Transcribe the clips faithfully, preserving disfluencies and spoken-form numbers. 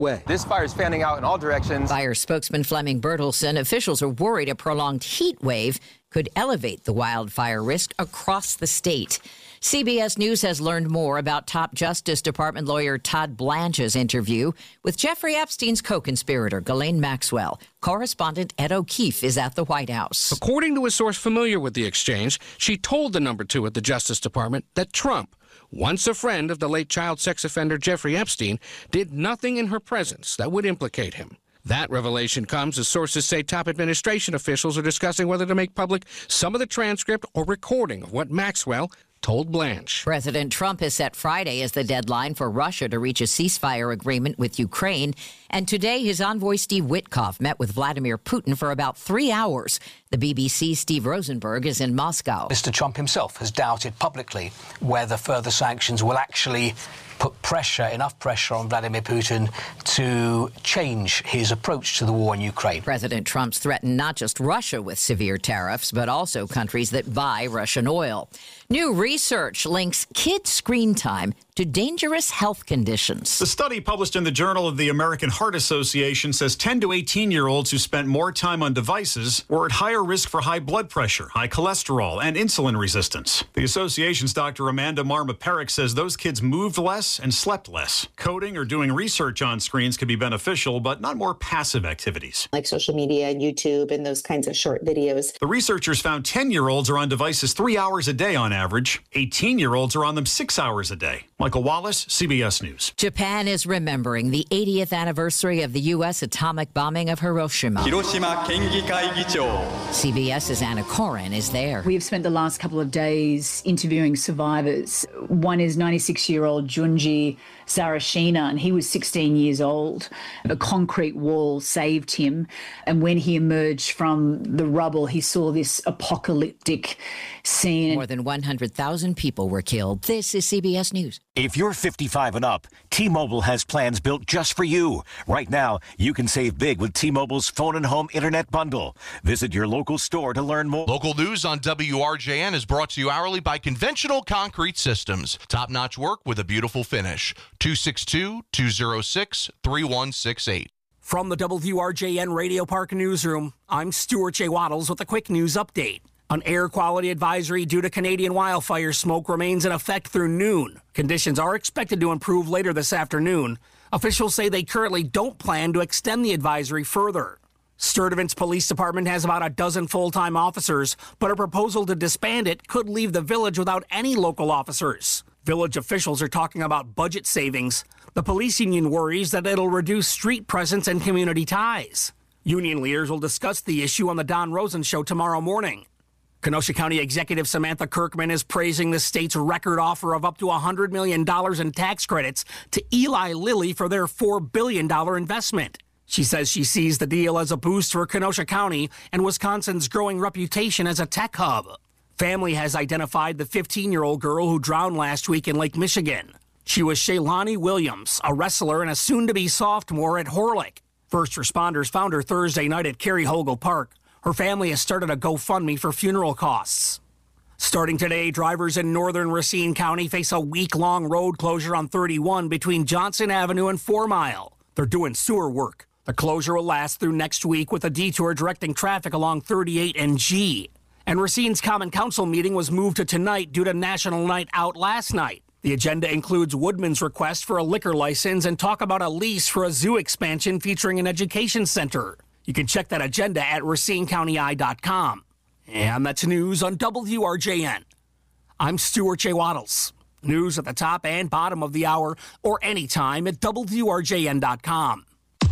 way. This fire is fanning out in all directions. Fire spokesman Fleming Bertelsen, officials are worried a prolonged heat wave could elevate the wildfire risk across the state. C B S News has learned more about top Justice Department lawyer Todd Blanche's interview with Jeffrey Epstein's co-conspirator, Ghislaine Maxwell. Correspondent Ed O'Keefe is at the White House. According to a source familiar with the exchange, she told the number two at the Justice Department that Trump, once a friend of the late child sex offender Jeffrey Epstein, did nothing in her presence that would implicate him. That revelation comes as sources say top administration officials are discussing whether to make public some of the transcript or recording of what Maxwell told Blanche. President Trump has set Friday as the deadline for Russia to reach a ceasefire agreement with Ukraine. And today, his envoy Steve Witkoff met with Vladimir Putin for about three hours. The B B C's Steve Rosenberg is in Moscow. Mister Trump himself has doubted publicly whether further sanctions will actually put pressure, enough pressure on Vladimir Putin to change his approach to the war in Ukraine. President Trump's threatened not just Russia with severe tariffs, but also countries that buy Russian oil. New research links kid screen time to dangerous health conditions. The study published in the Journal of the American Heart Association says ten to eighteen-year-olds who spent more time on devices were at higher risk for high blood pressure, high cholesterol, and insulin resistance. The association's Doctor Amanda Marma-Perrick says those kids moved less and slept less. Coding or doing research on screens can be beneficial, but not more passive activities. Like social media and YouTube and those kinds of short videos. The researchers found ten-year-olds are on devices three hours a day on average. eighteen-year-olds are on them six hours a day. Michael Wallace, C B S News. Japan is remembering the eightieth anniversary of the U S atomic bombing of Hiroshima. Hiroshima Kengi Kaigicho. CBS's Anna Koren is there. We've spent the last couple of days interviewing survivors. One is ninety-six-year-old Junji Sarashina, and he was sixteen years old. A concrete wall saved him, and when he emerged from the rubble, he saw this apocalyptic scene. More than one hundred thousand people were killed. This is C B S News. If you're fifty-five and up, T-Mobile has plans built just for you. Right now, you can save big with T-Mobile's phone and home internet bundle. Visit your local store to learn more. Local news on W R J N is brought to you hourly by Conventional Concrete Systems. Top-notch work with a beautiful finish. two six two, two oh six, three one six eight. From the W R J N Radio Park Newsroom, I'm Stuart J. Waddles with a quick news update. An air quality advisory due to Canadian wildfire smoke remains in effect through noon. Conditions are expected to improve later this afternoon. Officials say they currently don't plan to extend the advisory further. Sturtevant's Police Department has about a dozen full-time officers, but a proposal to disband it could leave the village without any local officers. Village officials are talking about budget savings. The police union worries that it'll reduce street presence and community ties. Union leaders will discuss the issue on the Don Rosen Show tomorrow morning. Kenosha County Executive Samantha Kirkman is praising the state's record offer of up to one hundred million dollars in tax credits to Eli Lilly for their four billion dollars investment. She says she sees the deal as a boost for Kenosha County and Wisconsin's growing reputation as a tech hub. Family has identified the fifteen-year-old girl who drowned last week in Lake Michigan. She was Shaylani Williams, a wrestler and a soon-to-be sophomore at Horlick. First responders found her Thursday night at Cary Hogle Park. Her family has started a GoFundMe for funeral costs. Starting today, drivers in northern Racine County face a week-long road closure on thirty-one between Johnson Avenue and Four Mile. They're doing sewer work. The closure will last through next week with a detour directing traffic along thirty-eight and G. And Racine's Common Council meeting was moved to tonight due to National Night Out last night. The agenda includes Woodman's request for a liquor license and talk about a lease for a zoo expansion featuring an education center. You can check that agenda at racine county eye dot com. And that's news on W R J N. I'm Stuart J. Waddles. News at the top and bottom of the hour or anytime at W R J N dot com.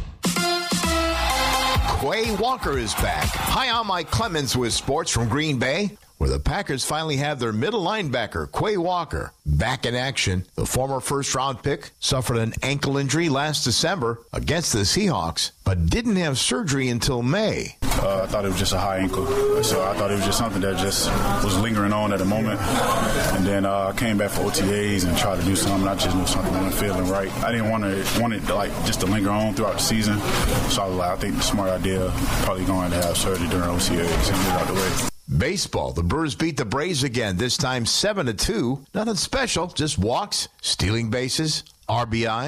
Quay Walker is back. Hi, I'm Mike Clemens with sports from Green Bay, where the Packers finally have their middle linebacker, Quay Walker, back in action. The former first-round pick suffered an ankle injury last December against the Seahawks, but didn't have surgery until May. Uh, I thought it was just a high ankle, so I thought it was just something that just was lingering on at the moment. And then uh, I came back for O T As and tried to do something. I just knew something wasn't feeling right. I didn't want to want it to, like just to linger on throughout the season, so I was like, I think the smart idea probably going to have surgery during O T As and get out the way. Baseball, the Brewers beat the Braves again, this time seven to two. Nothing special, just walks, stealing bases, R B Is.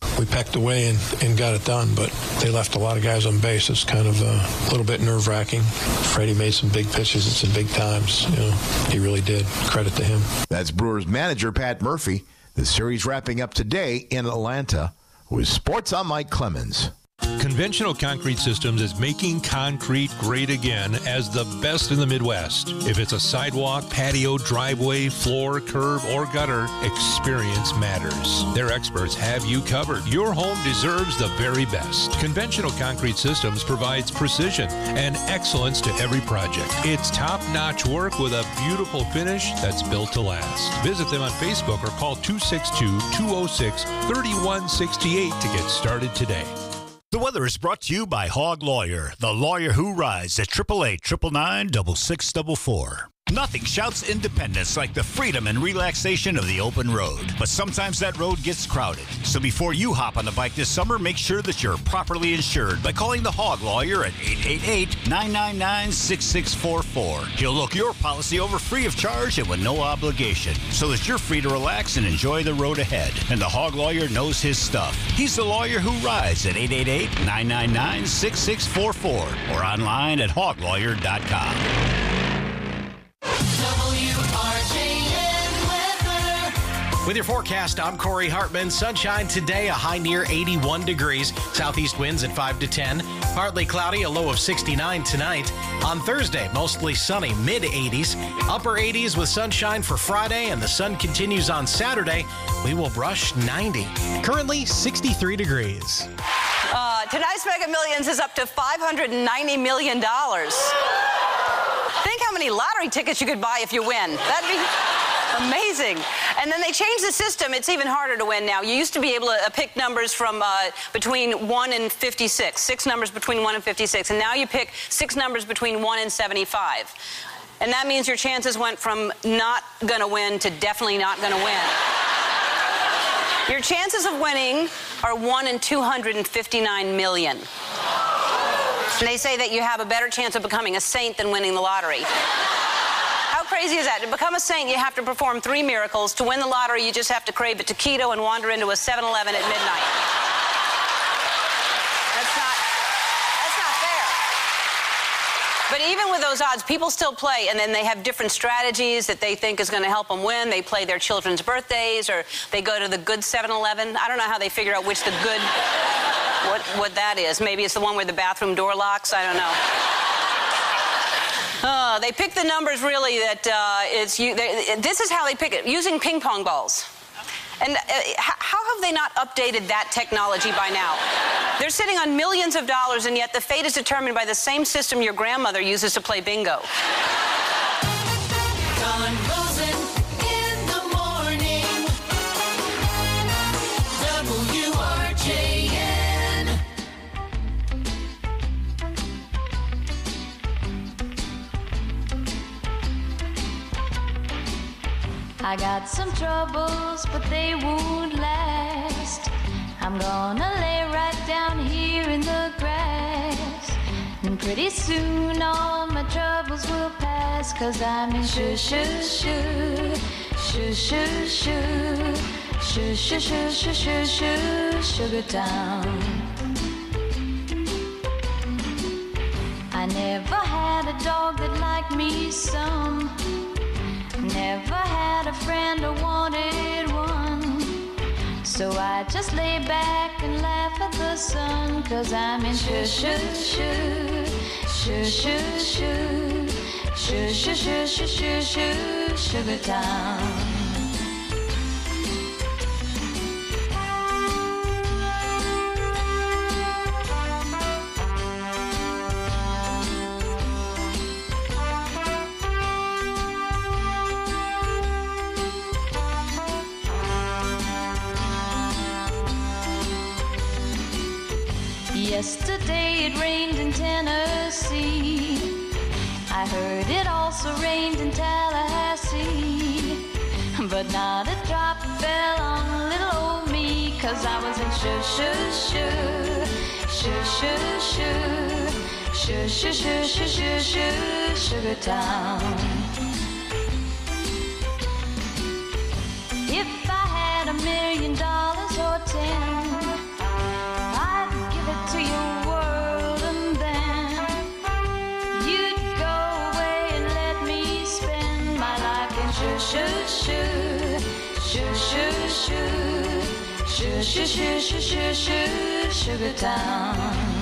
We pecked away and, and got it done, but they left a lot of guys on base. It's kind of uh, a little bit nerve-wracking. Freddie made some big pitches at some big times. You know, he really did. Credit to him. That's Brewers manager Pat Murphy. The series wrapping up today in Atlanta. With Sports, I'm Mike Clemens. Conventional Concrete Systems is making concrete great again as the best in the Midwest. If it's a sidewalk, patio, driveway, floor, curb, or gutter, experience matters. Their experts have you covered. Your home deserves the very best. Conventional Concrete Systems provides precision and excellence to every project. It's top-notch work with a beautiful finish that's built to last. Visit them on Facebook or call two six two, two oh six, three one six eight to get started today. The weather is brought to you by Hog Lawyer, the lawyer who rides at eight eight eight, nine nine nine, six six four four. Nothing shouts independence like the freedom and relaxation of the open road. But sometimes that road gets crowded. So before you hop on the bike this summer, make sure that you're properly insured by calling the Hog Lawyer at eight eight eight, nine nine nine, six six four four. He'll look your policy over free of charge and with no obligation, so that you're free to relax and enjoy the road ahead. And the Hog Lawyer knows his stuff. He's the lawyer who rides at eight eight eight, nine nine nine, six six four four or online at hog lawyer dot com. With your forecast, I'm Corey Hartman. Sunshine today, a high near eighty-one degrees. Southeast winds at five to ten. Partly cloudy, a low of sixty-nine tonight. On Thursday, mostly sunny, mid eighties. Upper eighties with sunshine for Friday, and the sun continues on Saturday. We will brush ninety. Currently, sixty-three degrees. Uh, tonight's Mega Millions is up to five hundred ninety million dollars. Think how many lottery tickets you could buy if you win. That'd be amazing. And then they changed the system. It's even harder to win now. You used to be able to uh, pick numbers from uh, between one and fifty-six, six numbers between one and fifty-six. And now you pick six numbers between one and seventy-five. And that means your chances went from not going to win to definitely not going to win. Your chances of winning are one in two hundred fifty-nine million. And they say that you have a better chance of becoming a saint than winning the lottery. How crazy is that? To become a saint, you have to perform three miracles. To win the lottery, you just have to crave a taquito and wander into a seven eleven at midnight. That's not, that's not fair. But even with those odds, people still play, and then they have different strategies that they think is going to help them win. They play their children's birthdays, or they go to the good seven eleven. I don't know how they figure out which the good, what, what that is. Maybe it's the one where the bathroom door locks. I don't know. Uh, they pick the numbers really that uh, it's you. They, this is how they pick it, using ping pong balls. And uh, how have they not updated that technology by now? They're sitting on millions of dollars, and yet the fate is determined by the same system your grandmother uses to play bingo. Don Rosen in the morning. W R J N. I got some troubles, but they won't last. I'm gonna lay right down here in the grass, and pretty soon all my troubles will pass, 'cause I'm in shoo shoo shoo, shoo shoo shoo, shoo shoo shoo shoo shoo shoo, Sugar Town. I never had a dog that liked me some. Never had a friend or wanted one. So I just lay back and laugh at the sun, 'cause I'm in shoo shoo shoo, shoo shoo shoo, shoo shoo shoo shoo shoo shoo, Sugar Town. Yesterday it rained in Tennessee. I heard it also rained in Tallahassee. But not a drop fell on little old me, 'cause I was in shoo shoo shoo, shoo shoo shoo, shoo shoo shoo shoo shoo shoo, Sugar Town. If I had a million dollars or ten, shoo, shoo, shoo, shoo, shoo, shoo, shoo, shoo, shoo, shoo, shoo, Sugar Town.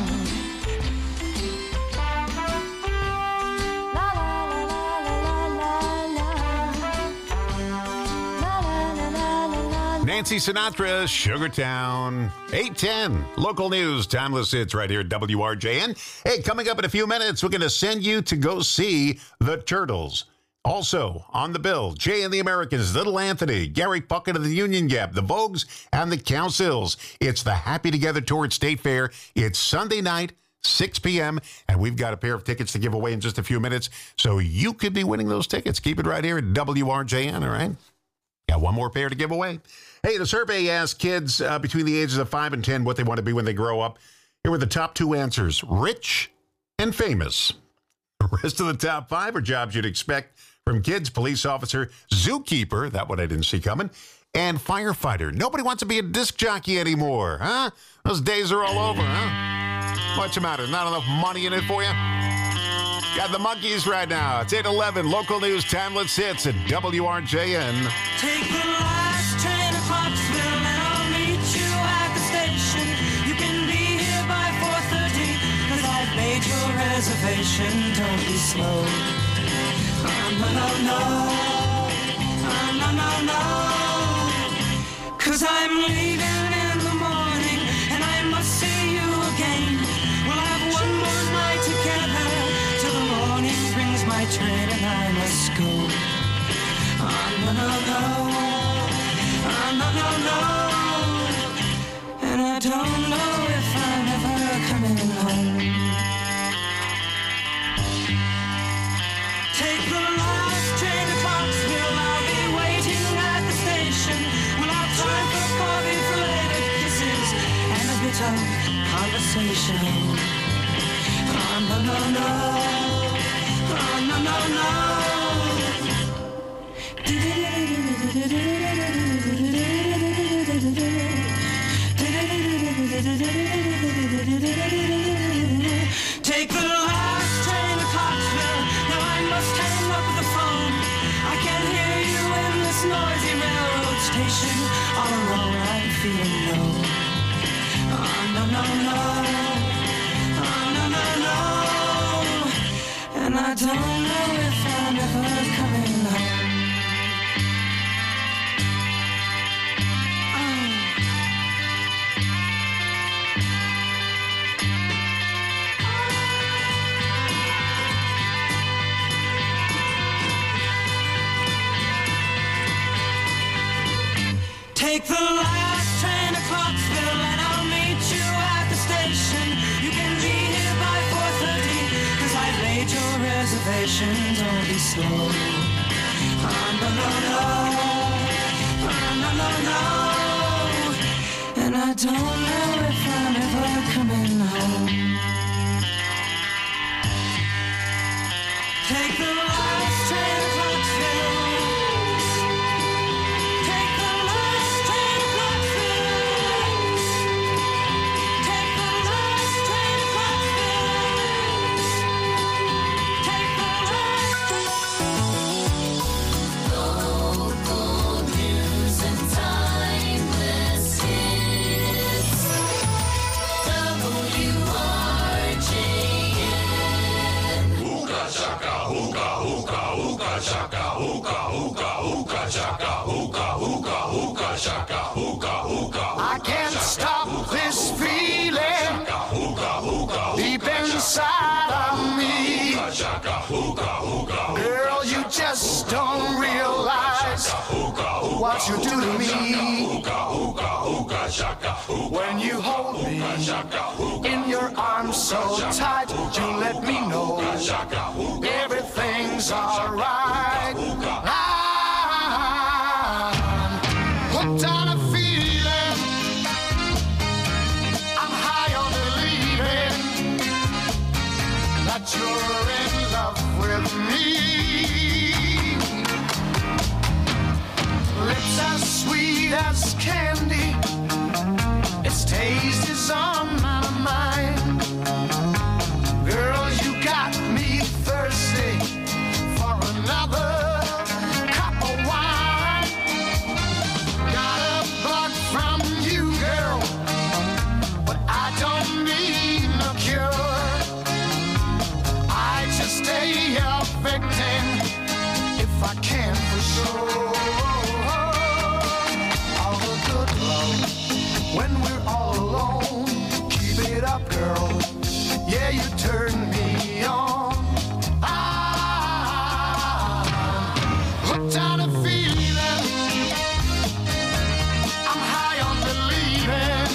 Nancy Sinatra, Sugartown, eight ten. Local news, timeless hits right here at W R J N. Hey, coming up in a few minutes, we're going to send you to go see the Turtles. Also, on the bill, Jay and the Americans, Little Anthony, Gary Puckett of the Union Gap, the Vogues, and the Councils. It's the Happy Together Tour at State Fair. It's Sunday night, six p.m., and we've got a pair of tickets to give away in just a few minutes, so you could be winning those tickets. Keep it right here at W R J N, all right? Got one more pair to give away. Hey, the survey asked kids uh, between the ages of five and ten what they want to be when they grow up. Here were the top two answers, rich and famous. The rest of the top five are jobs you'd expect from kids: police officer, zookeeper, that one I didn't see coming, and firefighter. Nobody wants to be a disc jockey anymore, huh? Those days are all over, huh? What's the matter? Not enough money in it for you? Got the Monkees right now. It's eight eleven. Local news, timeless hits at W R J N. Take the last train to Clarksville and I'll meet you at the station. You can be here by four thirty, cause I've made your reservation. Don't be slow. Oh, no, no, no. Oh, no, no, no. Cause I'm leaving in the morning and I must see you again. We'll have one more night together till the morning brings my train and I must go. Oh, no, no, no. Oh, no, no, no. And I don't know if I'm ever coming home. Take the last train to Clarksville. I'll be waiting at the station. We'll have time for coffee, related kisses, and a bit of conversation. Oh, no, no, no. Oh, no, no, no. Take the last train to Clarksville. Now I must hang up the phone. I can't hear you in this noisy railroad station. All alone I'm feeling low. Oh, no, no, no. Oh, no, no, no. And I don't know if I'm ever coming home. Take the last train to Clarksville and I'll meet you at the station. You can be here by four thirty, cause I've made your reservation. Don't be slow. Oh, no, no, no. Oh, no, no, no. And I don't know if I'm ever coming home. Take the last train to Clarksville. I can't stop this feeling deep inside of me. Girl, you just don't realize what you do to me. When you hold me in your arms so tight, you let me know everything's alright. I'm hooked on a feeling. I'm high on believing that you're in love with me. Lips as sweet as candy, its taste is on my mind. Girl, you got me thirsty for another. up, girl. Yeah, you turn me on. I'm hooked on a feeling. I'm high on believing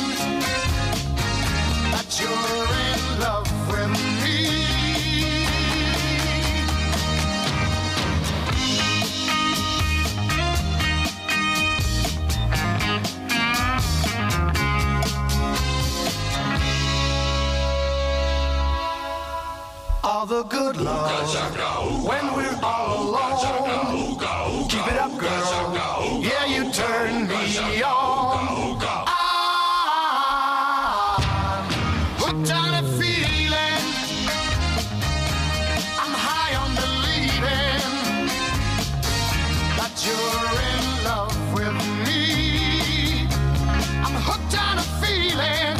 that you're in love with me. All the good love when we're all alone. Keep it up, girl. Yeah, you turn me on. I'm hooked on a feeling. I'm high on believing that you're in love with me. I'm hooked on a feeling.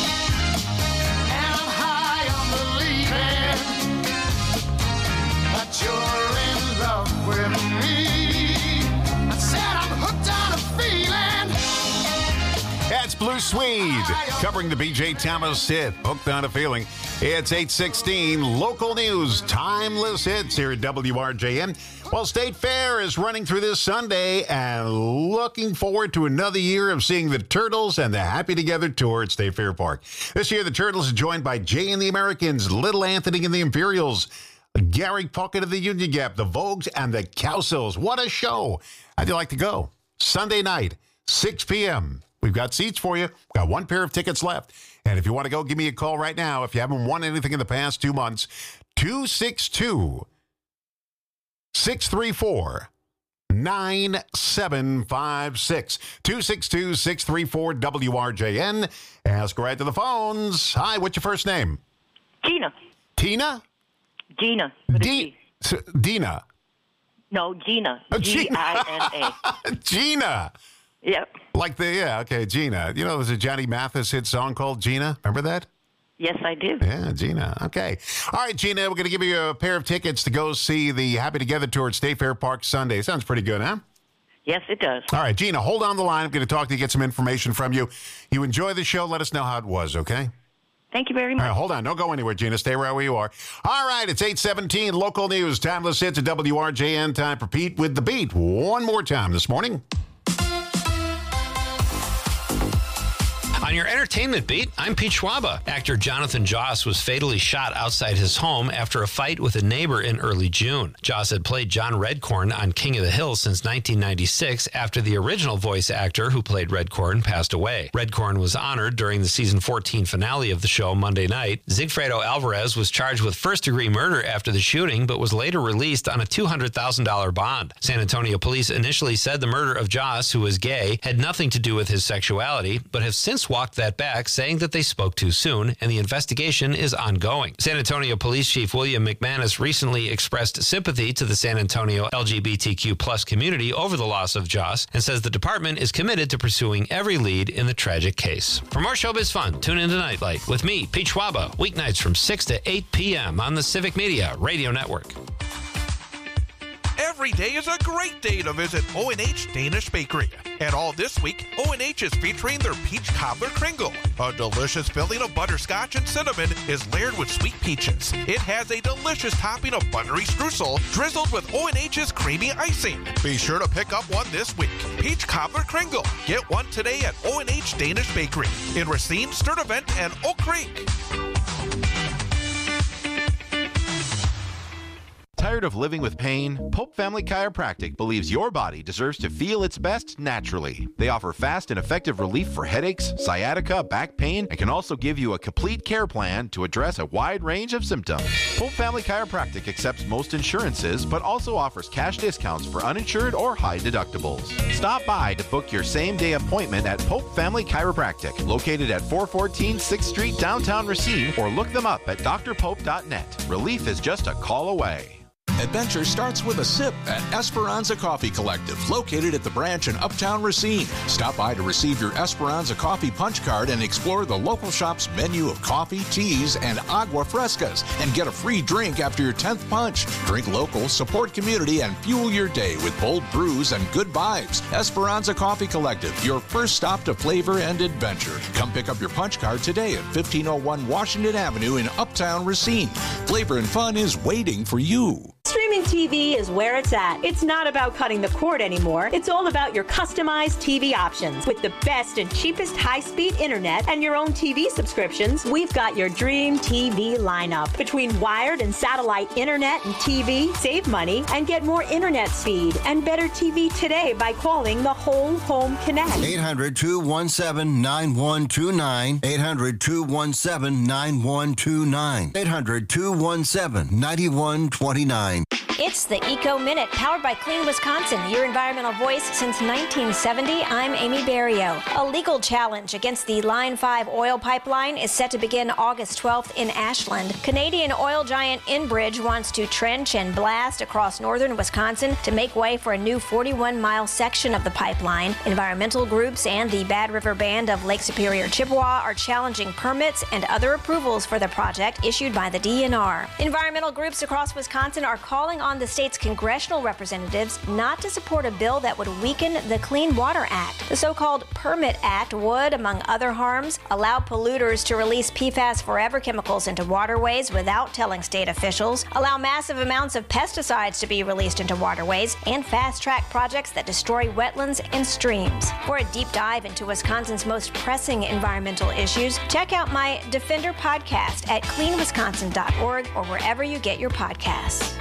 You're in love with me. I said I'm hooked on a feeling. That's Blue Swede covering the B J Thomas hit, Hooked on a Feeling. It's eight sixteen, local news, timeless hits here at W R J N. Well, State Fair is running through this Sunday and looking forward to another year of seeing the Turtles and the Happy Together tour at State Fair Park. This year, the Turtles are joined by Jay and the Americans, Little Anthony and the Imperials, Gary Puckett of the Union Gap, the Vogues, and the Cowsills. What a show. How'd you like to go? Sunday night, six p.m. We've got seats for you. We've got one pair of tickets left. And if you want to go, give me a call right now. If you haven't won anything in the past two months, two six two, six three four, nine seven five six. two six two, six three four, W R J N. Ask right to the phones. Hi, what's your first name? Tina. Tina? Gina. D- Dina. No, Gina. Oh, G I N A. Gina. Yep. Like the, yeah, okay, Gina. You know, there's a Johnny Mathis hit song called Gina. Remember that? Yes, I do. Yeah, Gina. Okay. All right, Gina, we're going to give you a pair of tickets to go see the Happy Together tour at State Fair Park Sunday. Sounds pretty good, huh? Yes, it does. All right, Gina, hold on the line. I'm going to talk to you, get some information from you. You enjoy the show. Let us know how it was, okay? Thank you very much. All right, hold on. Don't go anywhere, Gina. Stay right where you are. All right, it's eight seventeen, local news. Timeless hits at W R J N. Time for Pete with the Beat. One more time this morning. On your entertainment beat, I'm Pete Schwaba. Actor Jonathan Joss was fatally shot outside his home after a fight with a neighbor in early June. Joss had played John Redcorn on King of the Hill since nineteen ninety-six after the original voice actor who played Redcorn passed away. Redcorn was honored during the season fourteen finale of the show Monday night. Zigfredo Alvarez was charged with first-degree murder after the shooting, but was later released on a two hundred thousand dollars bond. San Antonio police initially said the murder of Joss, who was gay, had nothing to do with his sexuality, but have since walked that back, saying that they spoke too soon, and the investigation is ongoing. San Antonio Police Chief William McManus recently expressed sympathy to the San Antonio L G B T Q plus community over the loss of Joss, and says the department is committed to pursuing every lead in the tragic case. For more showbiz fun, tune into Nightlight with me, Pete Schwaba, weeknights from six to eight p.m. on the Civic Media Radio Network. Every day is a great day to visit O and H Danish Bakery. And all this week, O and H is featuring their Peach Cobbler Kringle. A delicious filling of butterscotch and cinnamon is layered with sweet peaches. It has a delicious topping of buttery streusel drizzled with O and H's creamy icing. Be sure to pick up one this week. Peach Cobbler Kringle. Get one today at O and H Danish Bakery in Racine, Sturtevant, and Oak Creek. Tired of living with pain? Pope Family Chiropractic believes your body deserves to feel its best naturally. They offer fast and effective relief for headaches, sciatica, back pain, and can also give you a complete care plan to address a wide range of symptoms. Pope Family Chiropractic accepts most insurances, but also offers cash discounts for uninsured or high deductibles. Stop by to book your same-day appointment at Pope Family Chiropractic, located at four fourteen sixth Street, downtown Racine, or look them up at d r pope dot net. Relief is just a call away. Adventure starts with a sip at Esperanza Coffee Collective, located at the branch in Uptown Racine. Stop by to receive your Esperanza Coffee punch card and explore the local shop's menu of coffee, teas, and agua frescas, and get a free drink after your tenth punch. Drink local, support community, and fuel your day with bold brews and good vibes. Esperanza Coffee Collective, your first stop to flavor and adventure. Come pick up your punch card today at fifteen oh one Washington Avenue in Uptown Racine. Flavor and fun is waiting for you. Streaming T V is where it's at. It's not about cutting the cord anymore. It's all about your customized T V options. With the best and cheapest high-speed internet and your own T V subscriptions, we've got your dream T V lineup. Between wired and satellite internet and T V, save money and get more internet speed and better T V today by calling the Whole Home Connect. eight hundred, two one seven, nine one two nine. eight hundred, two one seven, nine one two nine. eight hundred, two one seven, nine one two nine. It's the Eco Minute, powered by Clean Wisconsin, your environmental voice since nineteen seventy. I'm Amy Barrio. A legal challenge against the Line five oil pipeline is set to begin August twelfth in Ashland. Canadian oil giant Enbridge wants to trench and blast across northern Wisconsin to make way for a new forty-one mile section of the pipeline. Environmental groups and the Bad River Band of Lake Superior Chippewa are challenging permits and other approvals for the project issued by the D N R. Environmental groups across Wisconsin are calling on the state's congressional representatives not to support a bill that would weaken the Clean Water Act. The so-called Permit Act would, among other harms, allow polluters to release P FAS forever chemicals into waterways without telling state officials, allow massive amounts of pesticides to be released into waterways, and fast-track projects that destroy wetlands and streams. For a deep dive into Wisconsin's most pressing environmental issues, check out my Defender podcast at clean wisconsin dot org or wherever you get your podcasts.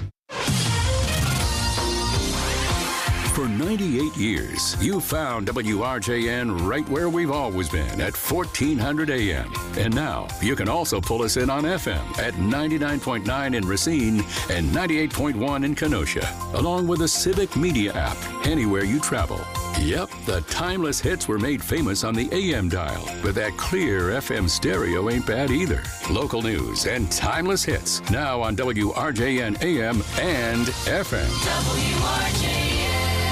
For ninety-eight years, you found W R J N right where we've always been at fourteen hundred A M. And now you can also pull us in on F M at ninety-nine point nine in Racine and ninety-eight point one in Kenosha, along with the Civic Media app anywhere you travel. Yep, the timeless hits were made famous on the A M dial, but that clear F M stereo ain't bad either. Local news and timeless hits now on W R J N A M and F M. W R J N.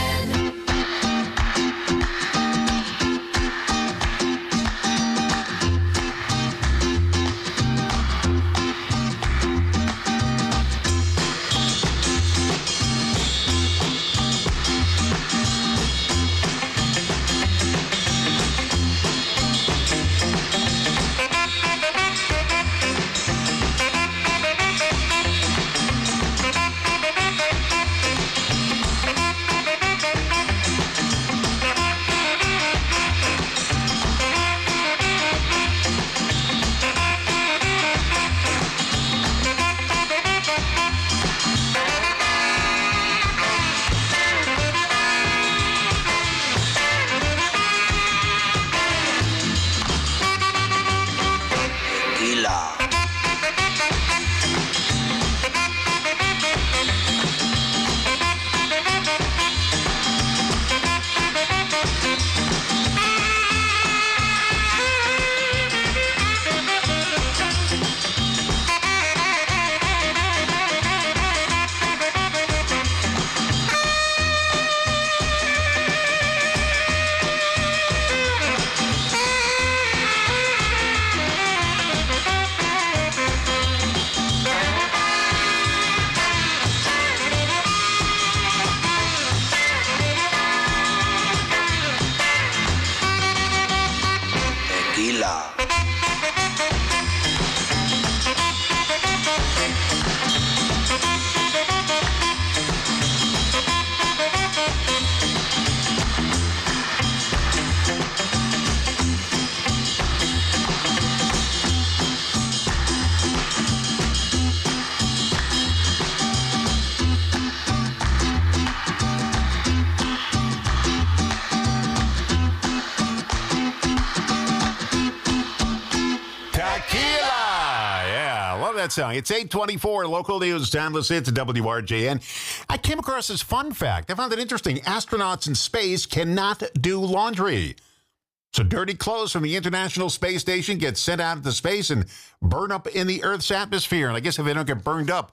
That song. It's eight twenty-four, local news, timeless hits at W R J N. I came across this fun fact. I found it interesting. Astronauts in space cannot do laundry. So dirty clothes from the International Space Station get sent out into space and burn up in the Earth's atmosphere. And I guess if they don't get burned up,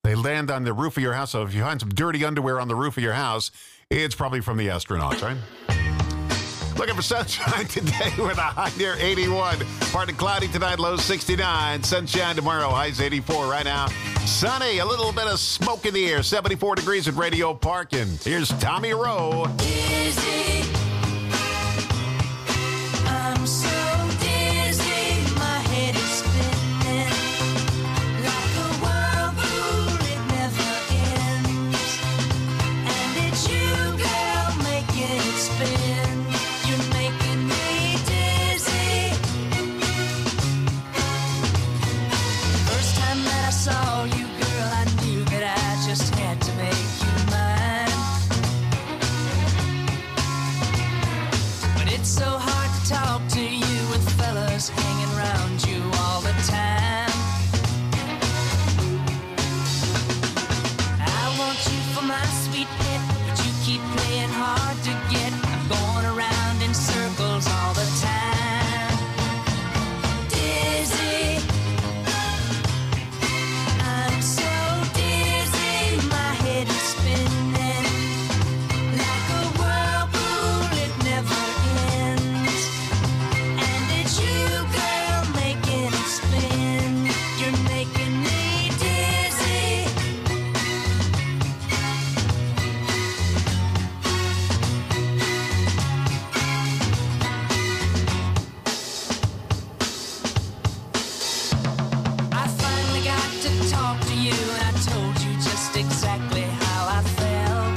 They land on the roof of your house. So if you find some dirty underwear on the roof of your house, it's probably from the astronauts, right? Looking for sunshine today with a high near eighty-one. Partly cloudy tonight, low sixty-nine. Sunshine tomorrow, highs eighty-four. Right now, sunny, a little bit of smoke in the air. seventy-four degrees at Radio Park. And here's Tommy Rowe. Dizzy. I'm so dizzy. My head is spinning like a whirlpool. It never ends. And it's you, girl, making it spin. You're making me dizzy. First time that I saw you, girl, I knew that I just had to make you mine. But it's so hard to talk to you with fellas hanging around you all the time. I want you for my sweet pet, but you keep playing hard to get. I'm going around in circles all the time. Dizzy. I'm so dizzy. My head is spinning like a whirlpool. It never ends. And it's you, girl, making it spin. You're making me dizzy. I finally got to talk to you, and I told you just exactly how I felt.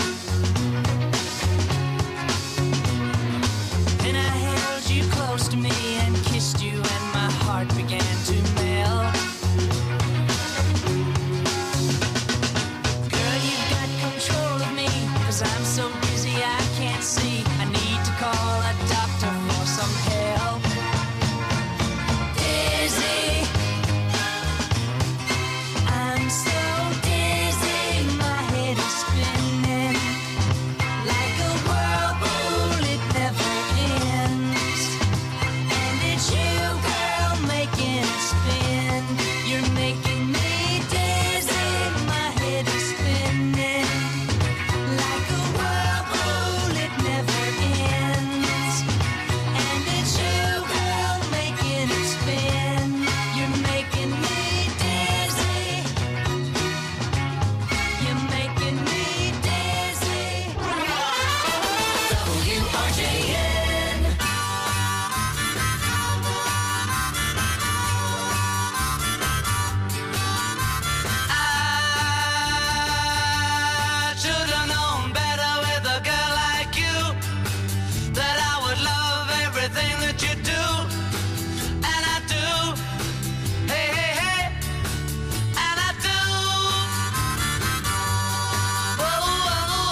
Then I held you close to me and kissed you, and my heart began to melt. Girl, you've got control of me, 'cause I'm so dizzy I can't see. I need to call a doctor for some help. Dizzy. I'm so dizzy, my head is spinning like a whirlpool, it never ends. And it's you, girl, making it spin. You're making me dizzy, my head is spinning like a whirlpool, it never ends. And it's you, girl, making it spin. You're making me dizzy. You're making me dizzy. W R J N. I should have known better with a girl like you, that I would love everything that you do. And I do. Hey, hey, hey. And I do. Oh, oh,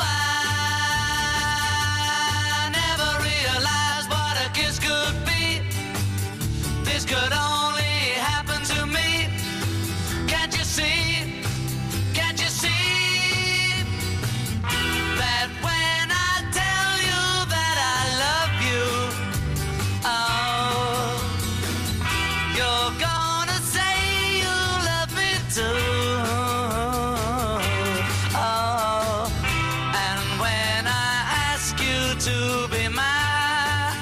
I never realized what a kiss could be. This could only happen to me. Can't you see? Can't you see that when I tell you that I love you, oh, you're gonna say you love me too. Oh, and when I ask you to be mine,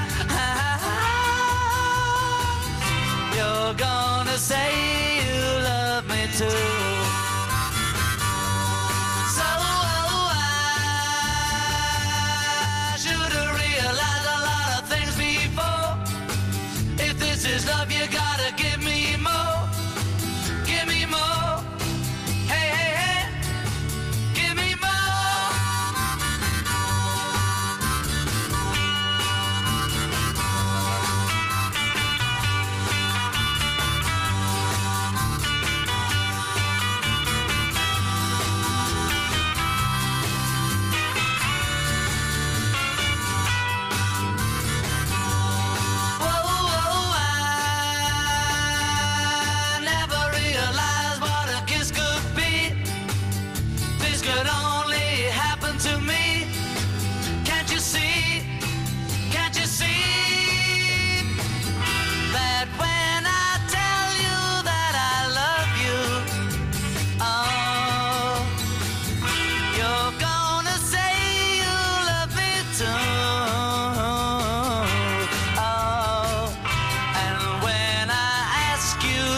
you're gonna say you love me too. So I should have realized a lot of things before. If this is love, you gotta give me more. Give me more. Hey, hey, hey. Give me more.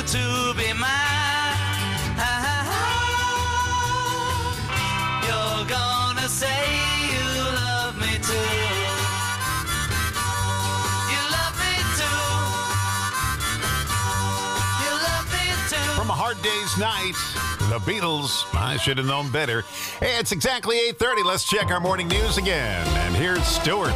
to be mine. You're gonna say you love me too. You love me too. You love me too. From A Hard Day's Night, the Beatles. I should have known better. Hey, it's exactly eight thirty. Let's check our morning news again. And here's Stuart.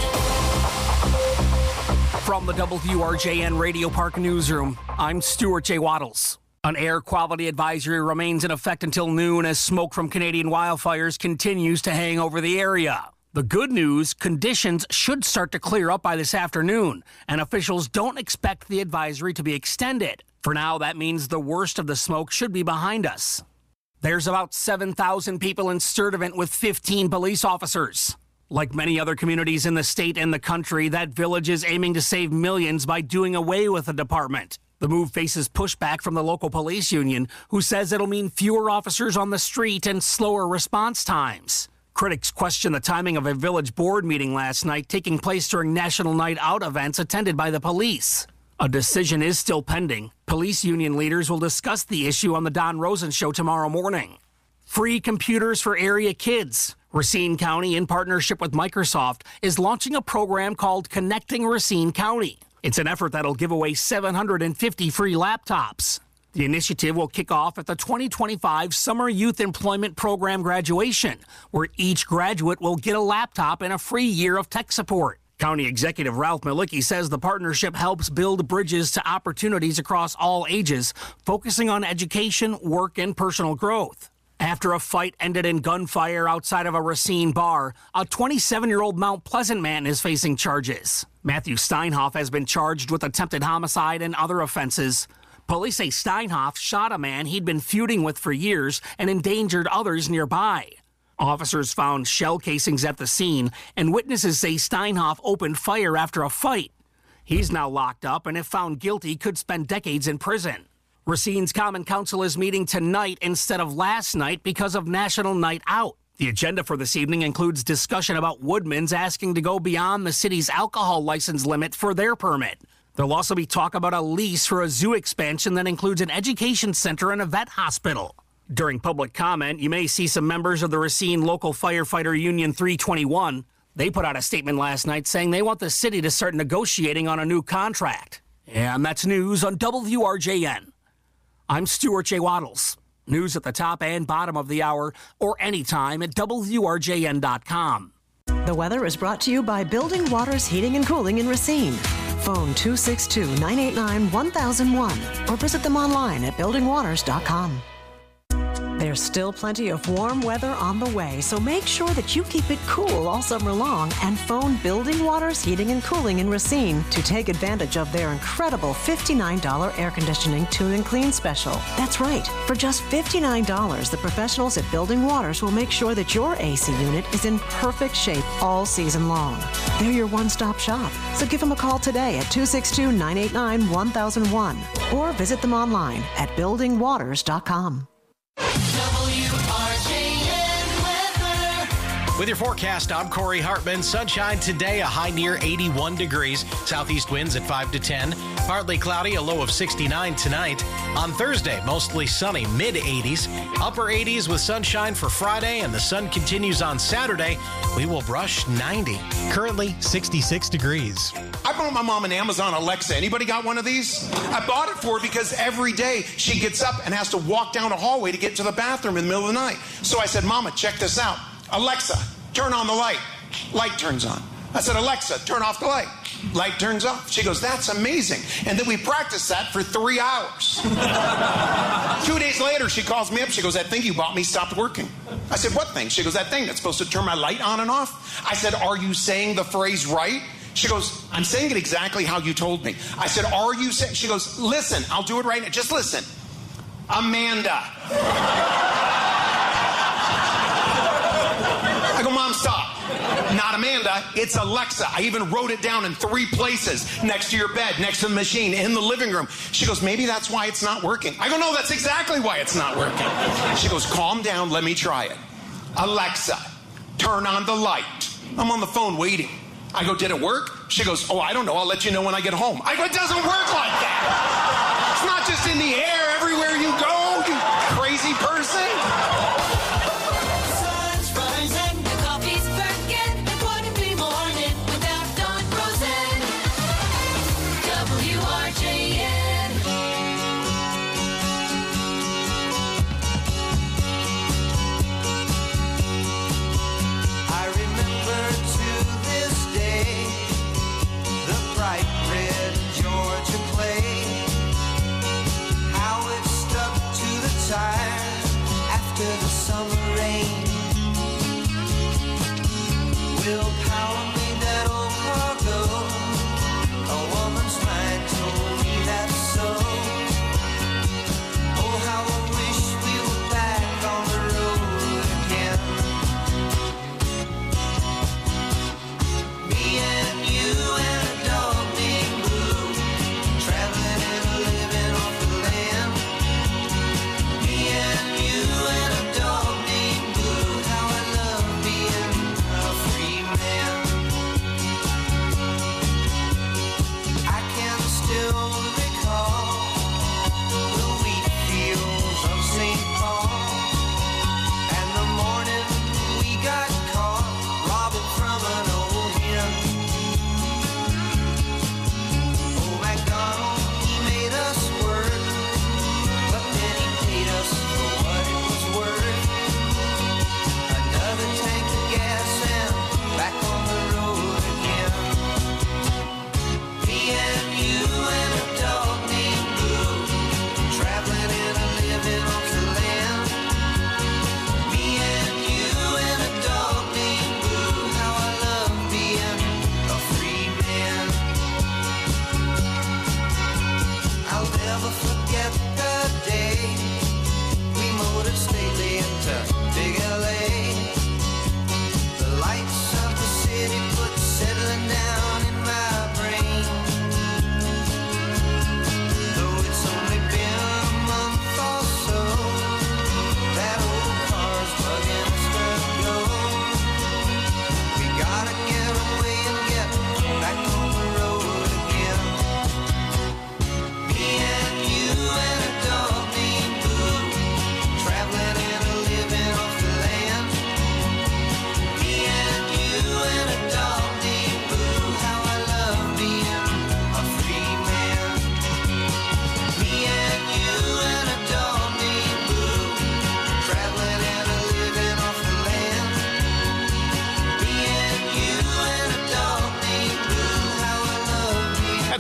From the W R J N Radio Park Newsroom, I'm Stuart J. Waddles. An air quality advisory remains in effect until noon as smoke from Canadian wildfires continues to hang over the area. The good news, conditions should start to clear up by this afternoon, and officials don't expect the advisory to be extended. For now, that means the worst of the smoke should be behind us. There's about seven thousand people in Sturtevant with fifteen police officers. Like many other communities in the state and the country, that village is aiming to save millions by doing away with the department. The move faces pushback from the local police union, who says it'll mean fewer officers on the street and slower response times. Critics question the timing of a village board meeting last night, taking place during National Night Out events attended by the police. A decision is still pending. Police union leaders will discuss the issue on the Don Rosen Show tomorrow morning. Free computers for area kids. Racine County, in partnership with Microsoft, is launching a program called Connecting Racine County. It's an effort that'll give away seven hundred fifty free laptops. The initiative will kick off at the twenty twenty-five Summer Youth Employment Program graduation, where each graduate will get a laptop and a free year of tech support. County Executive Ralph Malicki says the partnership helps build bridges to opportunities across all ages, focusing on education, work, and personal growth. After a fight ended in gunfire outside of a Racine bar, a twenty-seven-year-old Mount Pleasant man is facing charges. Matthew Steinhoff has been charged with attempted homicide and other offenses. Police say Steinhoff shot a man he'd been feuding with for years and endangered others nearby. Officers found shell casings at the scene, and witnesses say Steinhoff opened fire after a fight. He's now locked up and, if found guilty, could spend decades in prison. Racine's Common Council is meeting tonight instead of last night because of National Night Out. The agenda for this evening includes discussion about Woodman's asking to go beyond the city's alcohol license limit for their permit. There'll also be talk about a lease for a zoo expansion that includes an education center and a vet hospital. During public comment, you may see some members of the Racine Local Firefighter Union three twenty-one. They put out a statement last night saying they want the city to start negotiating on a new contract. And that's news on W R J N. I'm Stuart J. Waddles. News at the top and bottom of the hour or anytime at W R J N dot com. The weather is brought to you by Building Waters Heating and Cooling in Racine. Phone two six two, nine eight nine, one thousand one or visit them online at building waters dot com. There's still plenty of warm weather on the way, so make sure that you keep it cool all summer long and phone Building Waters Heating and Cooling in Racine to take advantage of their incredible fifty-nine dollars air conditioning tune and clean special. That's right. For just fifty-nine dollars, the professionals at Building Waters will make sure that your A C unit is in perfect shape all season long. They're your one-stop shop, so give them a call today at two six two, nine eight nine, one thousand one or visit them online at building waters dot com. With your forecast, I'm Corey Hartman. Sunshine today, a high near eighty-one degrees. Southeast winds at five to ten. Partly cloudy, a low of sixty-nine tonight. On Thursday, mostly sunny, mid eighties. Upper eighties with sunshine for Friday, and the sun continues on Saturday. We will brush ninety. Currently, sixty-six degrees. I bought my mom an Amazon Alexa. Anybody got one of these? I bought it for her because every day she gets up and has to walk down a hallway to get to the bathroom in the middle of the night. So I said, Mama, check this out. Alexa, turn on the light. Light turns on. I said, Alexa, turn off the light. Light turns off. She goes, that's amazing. And then we practiced that for three hours. Two days later, she calls me up. She goes, that thing you bought me stopped working. I said, what thing? She goes, that thing that's supposed to turn my light on and off. I said, are you saying the phrase right? She goes, I'm saying it exactly how you told me. I said, are you saying? She goes, listen, I'll do it right now. Just listen. Amanda. I go, Mom, stop. Not Amanda, it's Alexa. I even wrote it down in three places. Next to your bed, next to the machine, in the living room. She goes, maybe that's why it's not working. I go, no, that's exactly why it's not working. She goes, calm down, let me try it. Alexa, turn on the light. I'm on the phone waiting. I go, did it work? She goes, oh, I don't know. I'll let you know when I get home. I go, it doesn't work like that. It's not just in the air.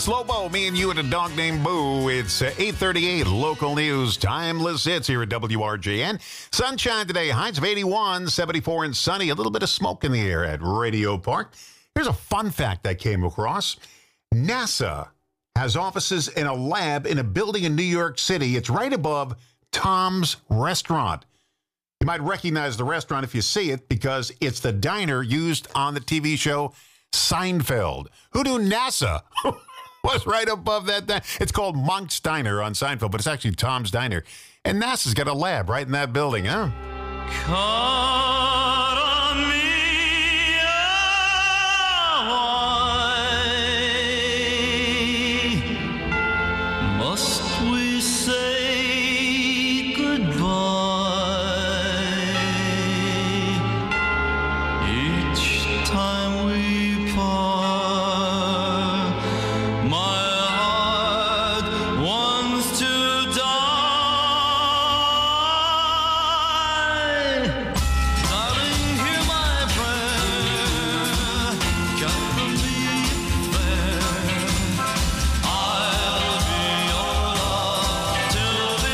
Slow-Mo, me and you and a dog named Boo. It's uh, eight thirty-eight, local news, timeless hits here at W R J N. Sunshine today, highs of eighty-one, seventy-four and sunny. A little bit of smoke in the air at Radio Park. Here's a fun fact I came across. NASA has offices in a lab in a building in New York City. It's right above Tom's Restaurant. You might recognize the restaurant if you see it because it's the diner used on the T V show Seinfeld. Who knew NASA was right above that? Di- it's called Monk's Diner on Seinfeld, but it's actually Tom's Diner. And NASA's got a lab right in that building, huh? Must we say goodbye each time we part? My heart wants to die. Darling, hear my prayer. Cover me fair. I'll be your love till the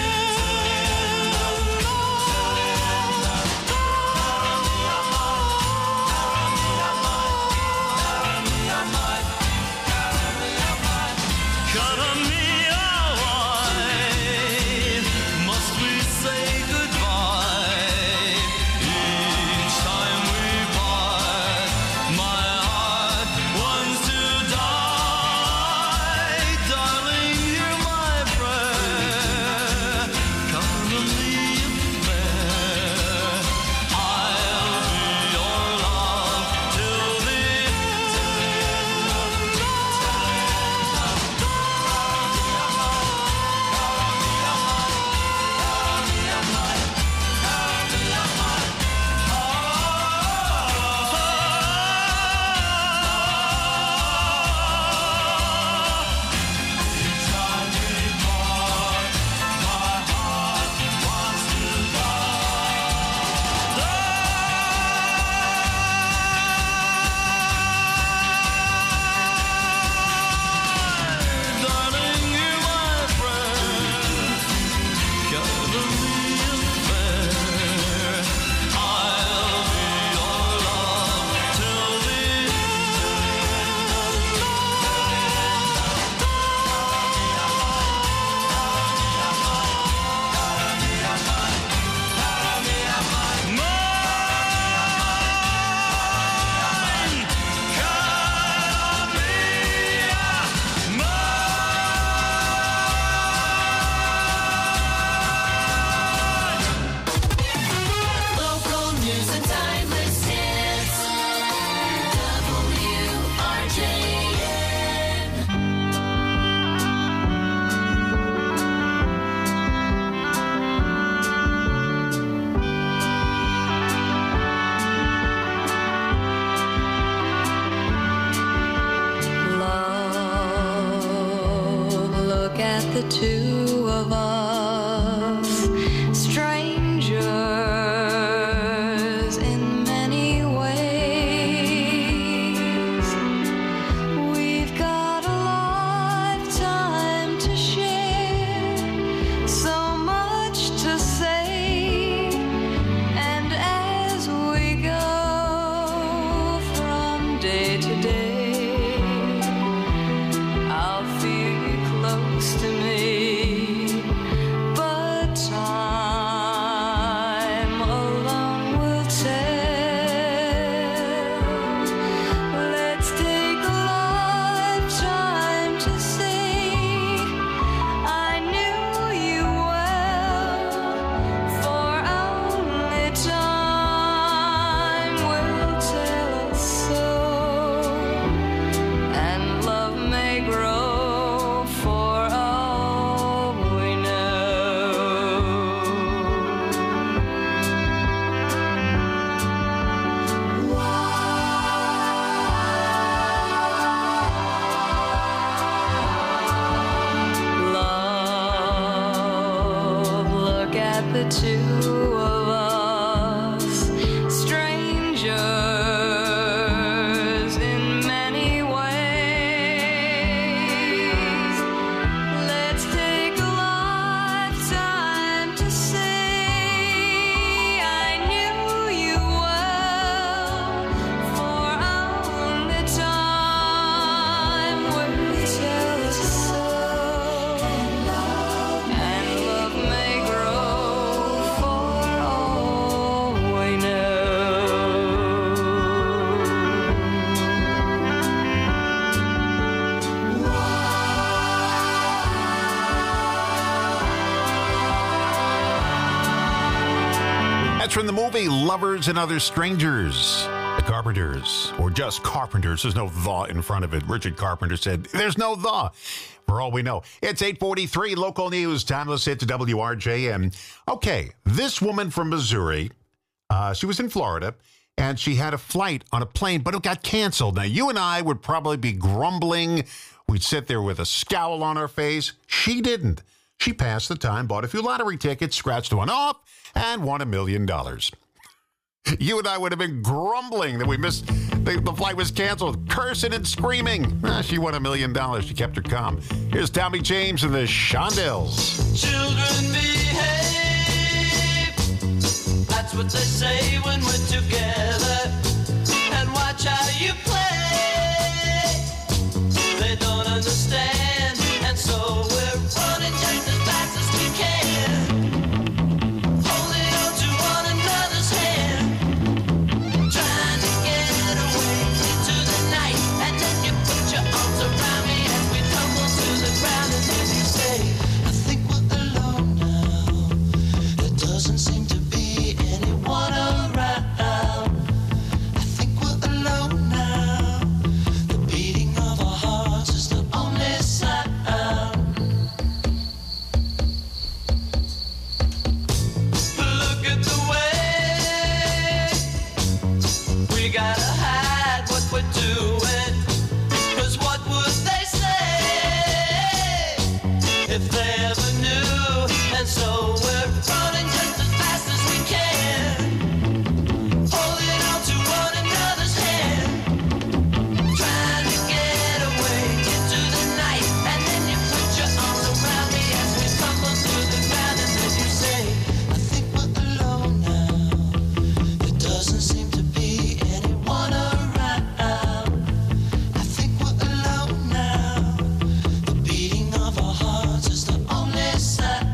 Cut me away. Must we say goodbye each time we part? My heart wants to die. Darling, hear my prayer. Cover me fair. I'll be your love till the Darling, hear my prayer. Cover me fair. I'll be your love till the Local news and timeless hits. W R J N. Love, look at the two of us, strangers in many ways. We've got a lifetime to share, so much to say, and as we go from day to day, I'll feel you close to me. But time alone will tell. Let's take a lifetime to see. I knew you well, for only time will tell us so. And love may grow for all we know. Love, look at the two of us, strangers in many ways. That's from the movie Lovers and Other Strangers. The Carpenters, or just Carpenters. There's no the in front of it. Richard Carpenter said, there's no the. For all we know. It's eight forty-three, local news. Timeless hit to W R J M. Okay, this woman from Missouri, uh, she was in Florida, and she had a flight on a plane, but it got canceled. Now, you and I would probably be grumbling. We'd sit there with a scowl on our face. She didn't. She passed the time, bought a few lottery tickets, scratched one off, and won a million dollars. You and I would have been grumbling that we missed, the, the flight was canceled, cursing and screaming. Ah, she won a million dollars. She kept her calm. Here's Tommy James and the Shondells. Children behave. That's what they say when we're together. And watch how you play. They don't understand. And so we're running just as fast as we can. Holding on to one another's hand. Trying to get away into the night. And then you put your arms around me as we tumble to the ground. And then you say, I think we're alone now. There doesn't seem to be anyone around. I think we're alone now. The beating of our hearts is the only sound. Look at the way we gotta hide what we're doing. 'Cause what would they say if they ever knew? And so we're running just as fast as we can, holding on to one another's hand, trying to get away into the night. And then you put your arms around me as we tumble through the ground. And then you say, I think we're alone now. There doesn't seem to be anyone around. I think we're alone now. The beating of our hearts is the only sound.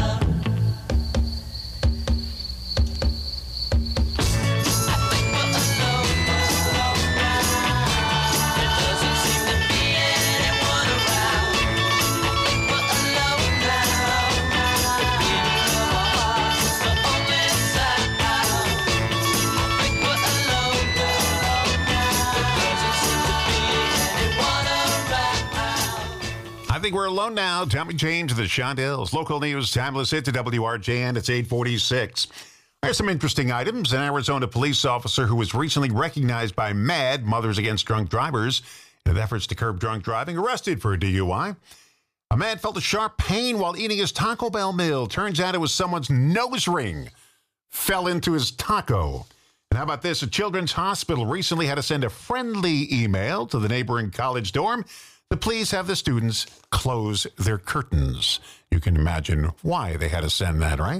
I think we're alone now. Tommy James, the Shondells. Local news, timeless hit to W R J N. It's eight forty-six. There's some interesting items. An Arizona police officer who was recently recognized by MAD, Mothers Against Drunk Drivers, in efforts to curb drunk driving, arrested for a D U I. A man felt a sharp pain while eating his Taco Bell meal. Turns out it was someone's nose ring fell into his taco. And how about this? A children's hospital recently had to send a friendly email to the neighboring college dorm to please have the students close their curtains. You can imagine why they had to send that, right?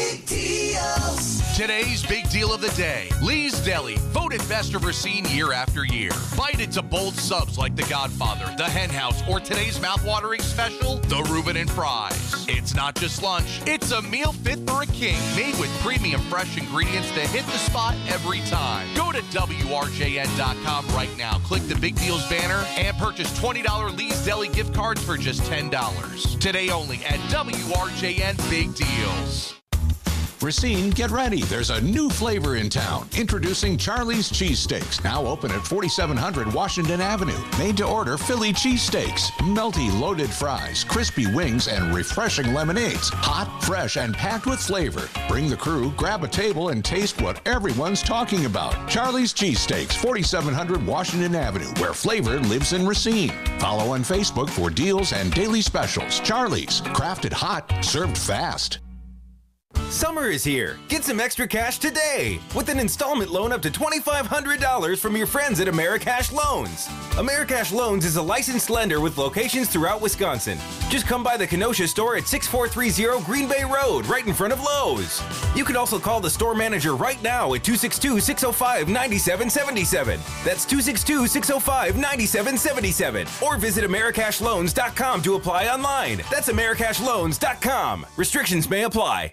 Today's big deal of the day. Lee's Deli, voted best of Racine year after year. Bite into bold subs like The Godfather, The Hen House, or today's mouthwatering special, the Reuben and Fries. It's not just lunch, it's a meal fit for a king, made with premium fresh ingredients that hit the spot every time. Go to W R J N dot com right now, click the Big Deals banner, and purchase twenty dollars Lee's Deli gift cards for just ten dollars. Today only at W R J N Big Deals. Racine, get ready. There's a new flavor in town. Introducing Charlie's Cheesesteaks, now open at forty-seven hundred Washington Avenue. Made to order Philly cheesesteaks, melty loaded fries, crispy wings, and refreshing lemonades. Hot, fresh, and packed with flavor. Bring the crew, grab a table, and taste what everyone's talking about. Charlie's Cheesesteaks, forty-seven hundred Washington Avenue, where flavor lives in Racine. Follow on Facebook for deals and daily specials. Charlie's, crafted hot, served fast. Summer is here. Get some extra cash today with an installment loan up to twenty-five hundred dollars from your friends at Americash Loans. Americash Loans is a licensed lender with locations throughout Wisconsin. Just come by the Kenosha store at six four three zero Green Bay Road, right in front of Lowe's. You can also call the store manager right now at two six two, six oh five, nine seven seven seven. That's two six two, six oh five, nine seven seven seven. Or visit Americash Loans dot com to apply online. That's Americash Loans dot com. Restrictions may apply.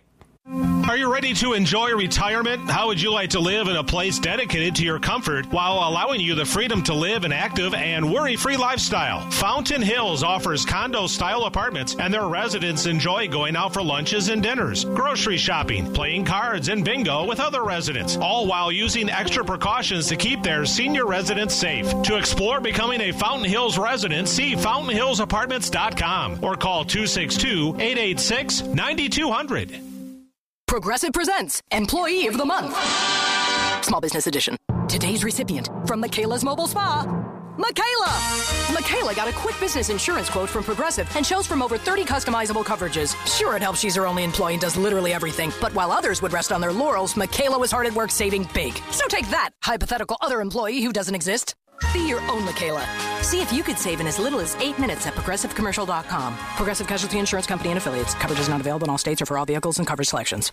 Are you ready to enjoy retirement? How would you like to live in a place dedicated to your comfort while allowing you the freedom to live an active and worry-free lifestyle? Fountain Hills offers condo-style apartments, and their residents enjoy going out for lunches and dinners, grocery shopping, playing cards, and bingo with other residents, all while using extra precautions to keep their senior residents safe. To explore becoming a Fountain Hills resident, see fountain hills apartments dot com or call two six two, eight eight six, nine two zero zero. Progressive presents Employee of the Month. Small Business Edition. Today's recipient from Michaela's Mobile Spa, Michaela! Michaela got a quick business insurance quote from Progressive and chose from over thirty customizable coverages. Sure, it helps she's her only employee and does literally everything. But while others would rest on their laurels, Michaela was hard at work saving big. So take that, hypothetical other employee who doesn't exist. Be your own Michaela. See if you could save in as little as eight minutes at progressive commercial dot com. Progressive Casualty Insurance Company and Affiliates. Coverage is not available in all states or for all vehicles and coverage selections.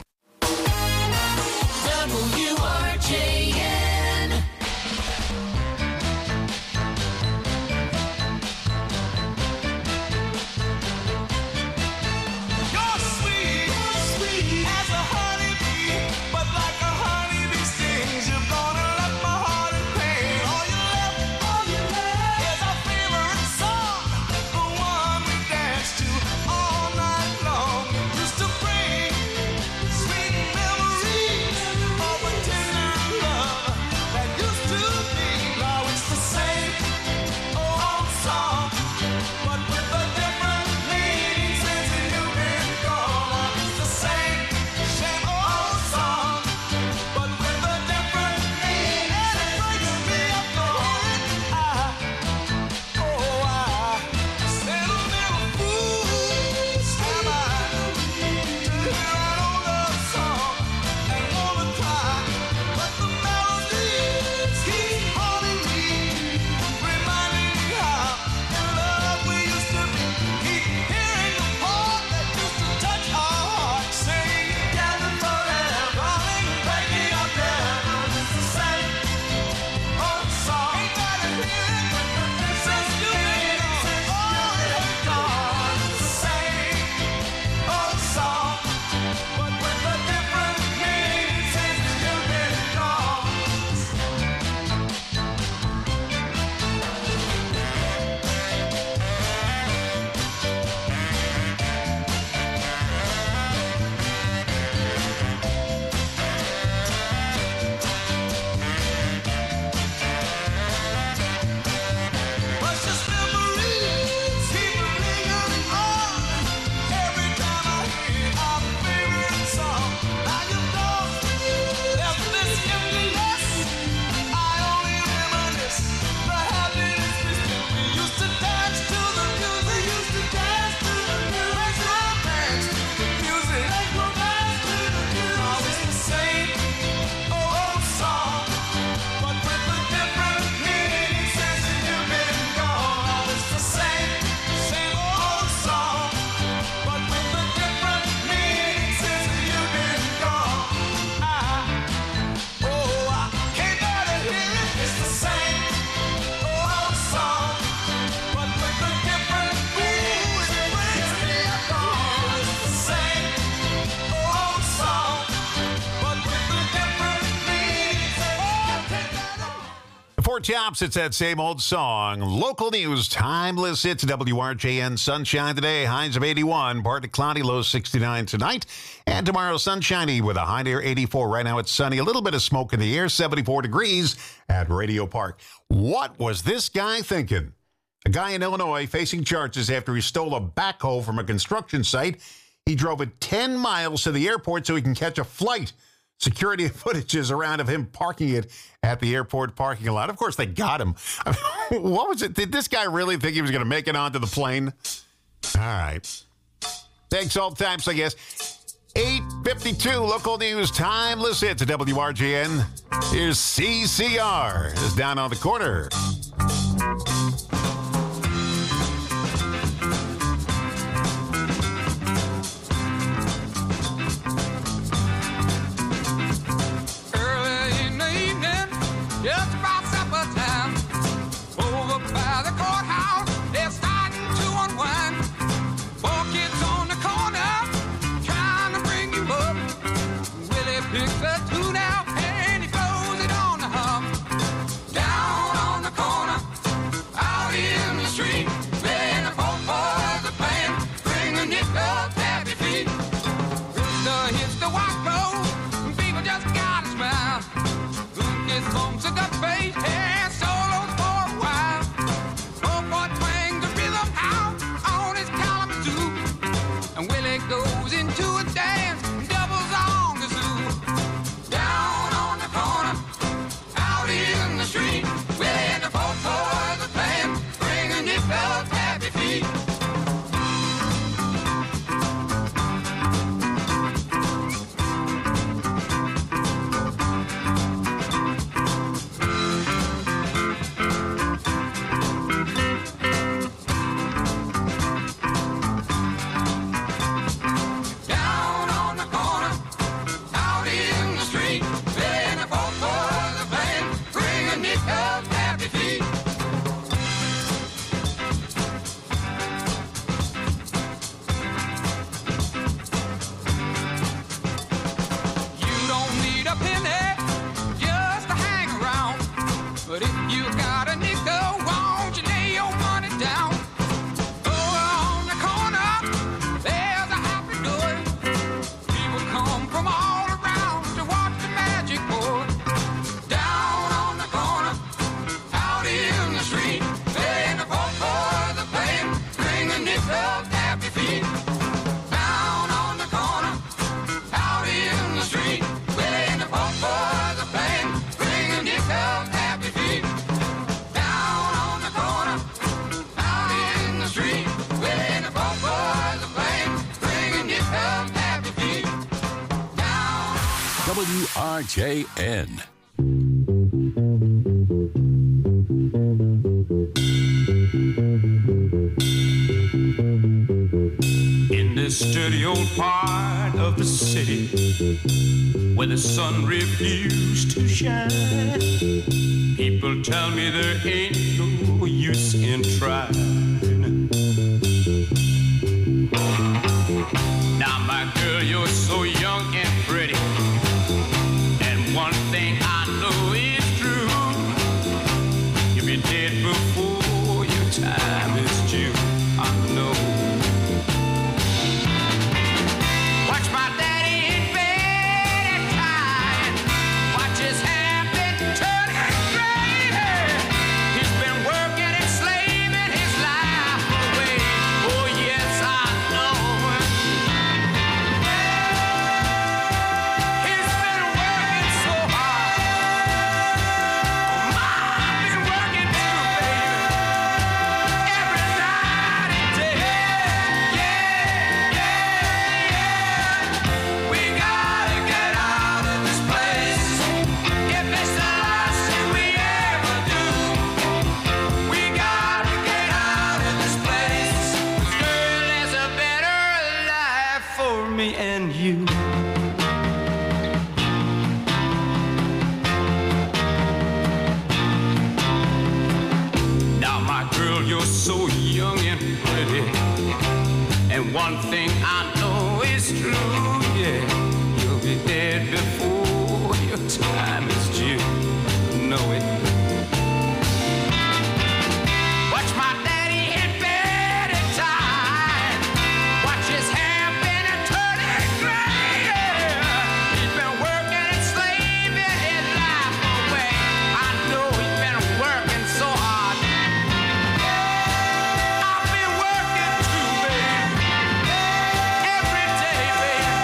W R J N. You're sweet, sweet as a honeybee, but like a honeybee stings, you're gonna let my heart in pain. All you left, all you left is our favorite song, the one we dance to all night long. Used to bring sweet memories of a tender love that used to be. Now it's the same old song, but with a different meaning since you've been gone. It's the same, same old song, but with a different meaning, and it breaks me up to hear it. I, oh, I said a little fool am I to hear an old love song and wanna cry, but the melodies keep haunting me, reminding me how in love we used to be. Keep hearing the part that used to touch our hearts, singing together forever, darling, breaking up there. It's the same old song. Ain't got to hear it since you've been gone. It's the same old song, but with a different meaning since you've been gone. Precious memories keep lingering on. Every time I hear our favorite song, now you know there's this emptiness. I only reminisce the happiness we still. We used to dance to the music. We used to dance to the music. Make love dance to the music. Make love dance to the music. Now it's the same old song, but with a different meaning since you've been gone. Now it's the same, same old song, but with a different meaning since you've been gone. I, oh, I can't bear to hear it. It's the same old song, but with a different meaning. It brings me up on. It's the same old song, but with a different meaning. Oh, take that on. Four Chops, it's that same old song. Local news, timeless hits, W R J N. Sunshine today, highs of eighty-one, partly cloudy, low sixty-nine tonight. And tomorrow, sunshiny with a high near eighty-four. Right now, it's sunny, a little bit of smoke in the air, seventy-four degrees at Radio Park. What was this guy thinking? A guy in Illinois facing charges after he stole a backhoe from a construction site. He drove it ten miles to the airport so he can catch a flight. Security footage is around of him parking it at the airport parking lot. Of course, they got him. I mean, what was it? Did this guy really think he was going to make it onto the plane? All right. Thanks all the times, I guess. eight fifty-two, local news, timeless hits at W R J N. Here's C C R. It's down on the corner. Early in the evening, just about supper time, over by the courthouse, they're starting to unwind. Four kids on the corner, trying to bring you up. picks the tune out and he throws it on the hum. Down on the corner, out in the street, playing the folk boys are playing, bring a nickel tappy feet. Rooster hits the white road, people just gotta smile. Boom gets bumps a gut face and solos for a while. Folk boy twangs the rhythm out on his Kalamazoo, and Willie goes into a dance and doubles on the zoo. Down on the corner, out in the street, Willie and the folk boys are playing, bring a nickel tappy feet. Down on the corner, out in the street, Willie and the folk boys are playing, bring a nickel tappy feet. You don't need a penny just to hang around, but if you got a nickel, won't you lay your money down? Over on the corner, there's a happy door. People come from all around to watch the magic pour. Down on the corner, out in the street, playing the folk boys are playing, bring a nickel tappy feet. Down on the corner, out in the street, playing the folk boys are playing, bring a nickel tappy feet. Down on the corner, out in the street, playing the folk boys are playing, bring a nickel tappy feet. W R J N. In this dirty old part of the city where the sun refused to shine, people tell me there ain't no use in trying. Now, my girl, you're so young and pretty, and one thing I know is true: you'll be dead before your time is due. I know. Watch my daddy in bed at night. Watch his hair been turning gray. He's been working and slaving his life away. Oh yes, I know. He's been working so hard. I've been working too, baby. Every night and day. Yeah, yeah, yeah. We gotta get out of this place. If it's the last thing we ever do, we gotta get out of this place. 'Cause girl, there's a better life for me and you. Now, my girl, you're so young and pretty, and one thing I know is true, yeah, you'll be dead before your time is due. Know it. Watch my daddy in bed at time. Watch his hair been a turning gray. He's been working and slaving his life away. I know he's been working so hard. I've been working too, baby. Every day, baby.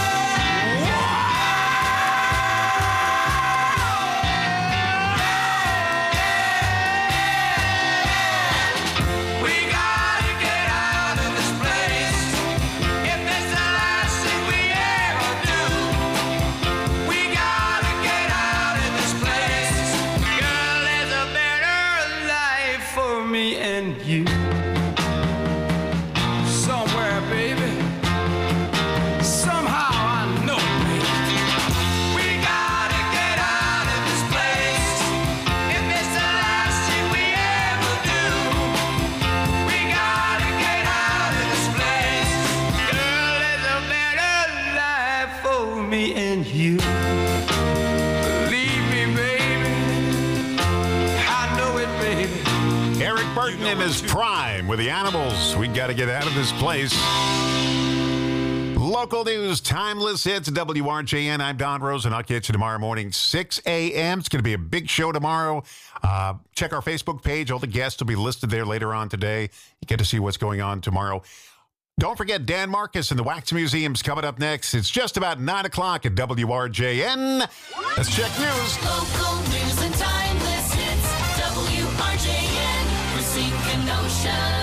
We gotta get out of this place. If it's the last thing we ever do, we gotta get out of this place. Girl, there's a better life for me and you. Somewhere, baby. Somehow I know, baby. We gotta get out of this place. If it's the last thing we ever do, we gotta get out of this place. Girl, there's a better life for me and and you. Believe me, baby, I know it, baby. Eric Burton in his prime with the Animals. We got to get out of this place. Local news, timeless hits, W R J N. I'm Don Rosen. I'll catch you tomorrow morning, six a.m. It's going to be a big show tomorrow. Uh, check our Facebook page. All the guests will be listed there later on today. You get to see what's going on tomorrow. Don't forget Dan Marcus and the Wax Museum's coming up next. It's just about nine o'clock at W R J N. Let's check news. Local news and timeless hits. W R J N. Racine, Kenosha.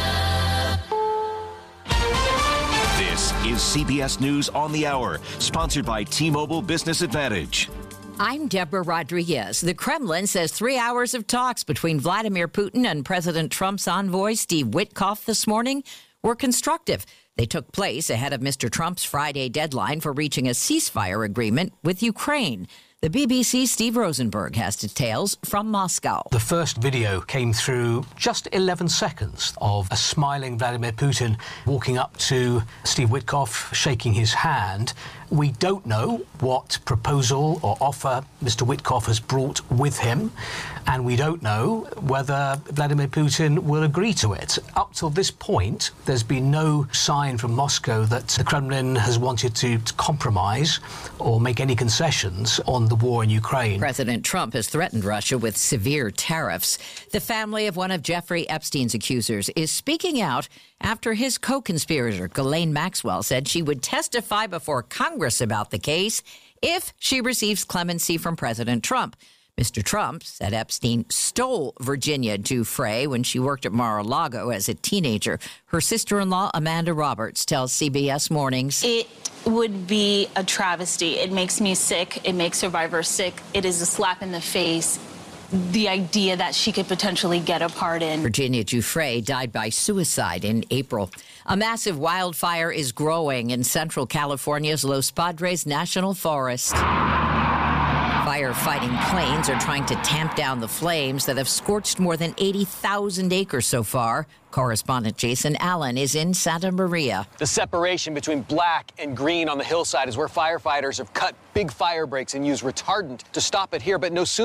This is C B S News on the Hour, sponsored by T-Mobile Business Advantage. I'm Deborah Rodriguez. The Kremlin says three hours of talks between Vladimir Putin and President Trump's envoy, Steve Witkoff, this morning were constructive. They took place ahead of Mister Trump's Friday deadline for reaching a ceasefire agreement with Ukraine. The B B C's Steve Rosenberg has details from Moscow. The first video came through just eleven seconds of a smiling Vladimir Putin walking up to Steve Witkoff, shaking his hand. We don't know what proposal or offer Mister Witkoff has brought with him, and we don't know whether Vladimir Putin will agree to it. Up till this point, there's been no sign from Moscow that the Kremlin has wanted to, to compromise or make any concessions on the war in Ukraine. President Trump has threatened Russia with severe tariffs. The family of one of Jeffrey Epstein's accusers is speaking out after his co-conspirator, Ghislaine Maxwell, said she would testify before Congress about the case if she receives clemency from President Trump. Mister Trump said Epstein stole Virginia Giuffre when she worked at Mar-a-Lago as a teenager. Her sister-in-law, Amanda Roberts, tells C B S Mornings. It would be a travesty. It makes me sick. It makes survivors sick. It is a slap in the face. The idea that she could potentially get a pardon. Virginia Giuffre died by suicide in April. A massive wildfire is growing in central California's Los Padres National Forest. Firefighting planes are trying to tamp down the flames that have scorched more than eighty thousand acres so far. Correspondent Jason Allen is in Santa Maria. The separation between black and green on the hillside is where firefighters have cut big fire breaks and used retardant to stop it here, but no sooner